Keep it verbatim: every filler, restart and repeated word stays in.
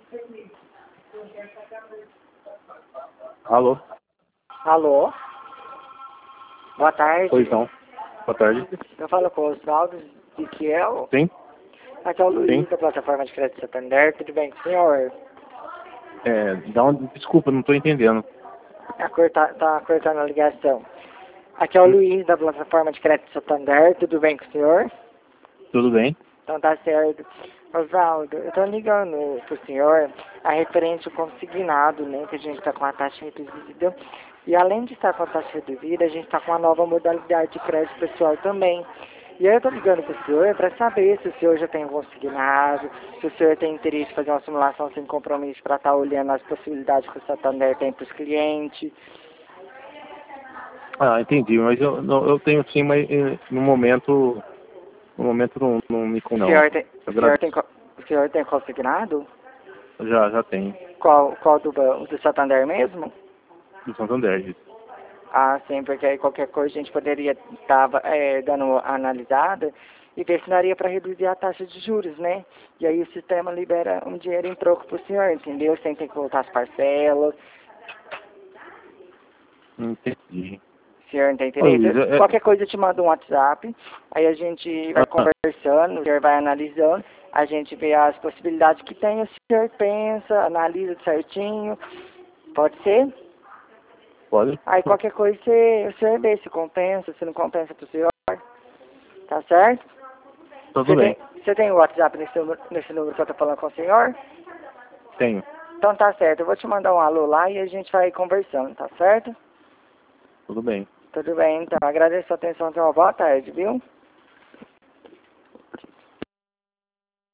Alô? Alô? Boa tarde. Pois não. Boa tarde. Eu falo com o Oswaldo de Kiel. Sim? Aqui é o Luiz, Sim. da plataforma de crédito Santander. Tudo bem com o senhor? É, dá um, desculpa, não estou entendendo. Tá, corta, tá cortando a ligação. Aqui é o Hum, Luiz, da plataforma de crédito Santander. Tudo bem com o senhor? Tudo bem? Então tá certo. Oswaldo, eu tô ligando pro senhor a referente ao consignado, né? Que a gente tá com a taxa reduzida. E além de estar com a taxa reduzida, a gente está com uma nova modalidade de crédito pessoal também. E aí eu tô ligando pro senhor para saber se o senhor já tem um consignado, se o senhor tem interesse em fazer uma simulação sem compromisso para estar olhando as possibilidades que o Santander tem para os clientes. Ah, entendi, mas eu, não, eu tenho sim, mas eh, no momento, no momento não, não me com O não. senhor tem, o senhor tem, Agradeço. co- o senhor tem consignado? Já, já tenho. Qual, qual do, ban- do Santander mesmo? Do Santander. Ah, sim, porque aí qualquer coisa a gente poderia estar é, dando uma analisada e ver se daria para reduzir a taxa de juros, né? E aí o sistema libera um dinheiro em troco para o senhor, entendeu? Sem ter que voltar as parcelas. Entendi. O senhor não tem Ô, Luiz, interesse? é, é- Qualquer coisa eu te mando um WhatsApp, aí a gente vai ah, conversando, o senhor vai analisando, a gente vê as possibilidades que tem, o senhor pensa, analisa certinho. Pode ser? pode? Aí qualquer coisa você, o senhor vê se compensa, se não compensa pro senhor. Tá certo? Tudo Você bem. tem, você tem o WhatsApp nesse número, nesse número que eu tô falando com o senhor? Tenho. Então tá certo, eu vou te mandar um alô lá e a gente vai conversando, tá certo? Tudo bem. Tudo bem, então. Agradeço a atenção, tenha uma boa tarde, viu?